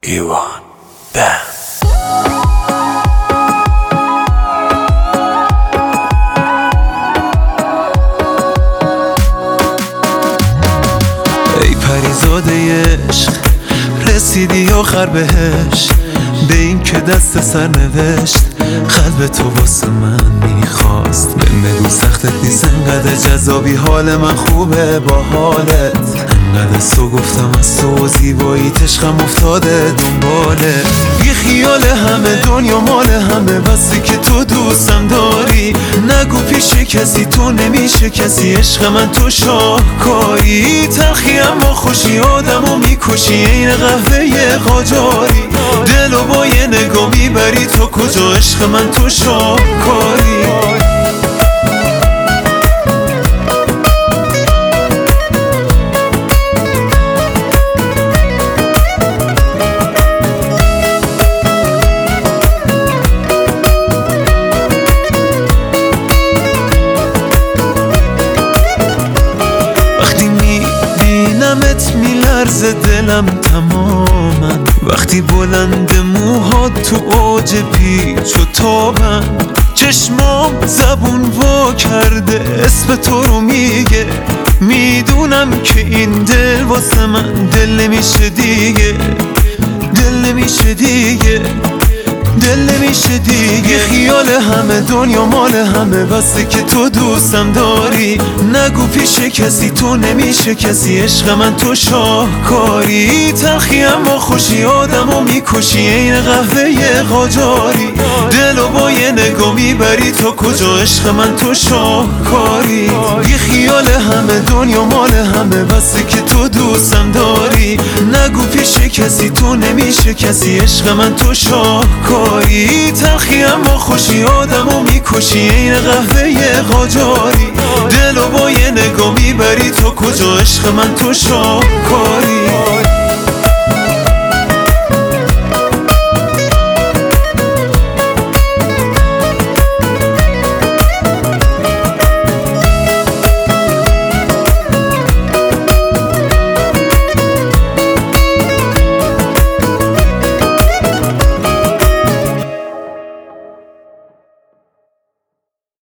ایوان بند. ای پریزاده عشق رسیدی آخر بهش، به این که دست سر نوشت قلب تو واسه من میخواست. بگو سختت نیست انقدر جذابی، حال من خوبه با حالت انقدر سو گفتم از تو زیبایی عشقم افتاده دنباله. بی خیال همه دنیا مال همه، بسی که تو دوستم داری نگو پیش کسی تو نمیشه کسی. عشق من تو شاهکاری تلخی اما خوشی آدمو میکشی این قهوه قاجاری. دلو با یه نگاه میبری تو کجا، عشق من تو شاهکاری. وقتی میبینمت میلرزه دلم تماما، وقتی بلند موهات تو اوج پیچ و تابن، چشمام زبون وا کرده اسم تو رو میگه. میدونم که این دل واسه من دل نمیشه دیگه، دل نمیشه دیگه، دل نمیشه دیگه. خیال همه دنیا مال همه، بسه که تو دوستم داری نگو پیش کسی تو نمیشه کسی. عشق من تو شاهکاری تلخی اما خوشی آدمو میکشی این قهوه قاجاری. دلو با یه نگاه میبری تو کجا، عشق من تو شاهکاری. بی خیال همه دنیا مال همه، بسه که تو دوستم داری نگو پیش کسی تو نمیشه کسی. عشق من تو شاهکاری تلخی اما خوشی آدمو میکشی این قهوه قاجاری. دلو با یه نگاه میبری تو کجا، عشق من تو شاهکاری.